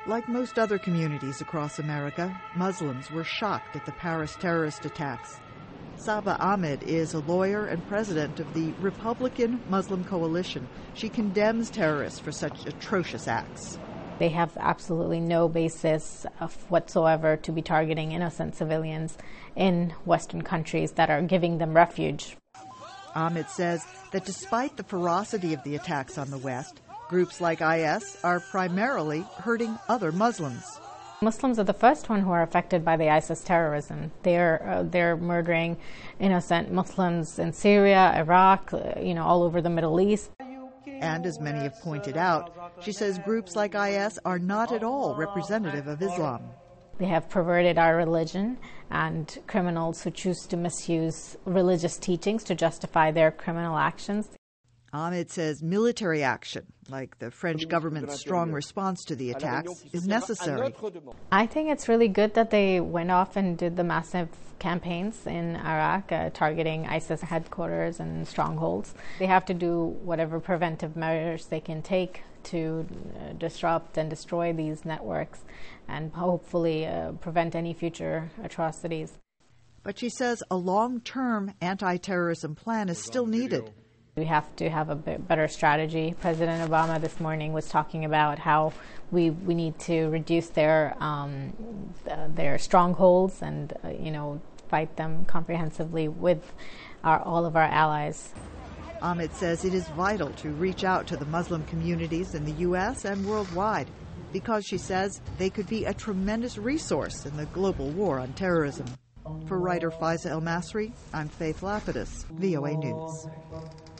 Like most other communities across America, Muslims were shocked at the Paris terrorist attacks. Saba Ahmed is a lawyer and president of the Republican Muslim Coalition. She condemns terrorists for such atrocious acts. They have absolutely no basis whatsoever to be targeting innocent civilians in Western countries that are giving them refuge. Ahmed says that despite the ferocity of the attacks on the West, groups like IS are primarily hurting other Muslims. Muslims are the first one who are affected by the ISIS terrorism. They're murdering innocent Muslims in Syria, Iraq, all over the Middle East. And as many have pointed out, she says groups like IS are not at all representative of Islam. They have perverted our religion, and criminals who choose to misuse religious teachings to justify their criminal actions. Ahmed says military action, like the French government's strong response to the attacks, is necessary. I think it's really good that they went off and did the massive campaigns in Iraq targeting ISIS headquarters and strongholds. They have to do whatever preventive measures they can take to disrupt and destroy these networks and hopefully prevent any future atrocities. But she says a long-term anti-terrorism plan is still needed. We have to have a better strategy. President Obama this morning was talking about how we need to reduce their strongholds and fight them comprehensively with all of our allies. Ahmed says it is vital to reach out to the Muslim communities in the U.S. and worldwide because, she says, they could be a tremendous resource in the global war on terrorism. For writer Faiza El Masri, I'm Faith Lapidus, VOA News.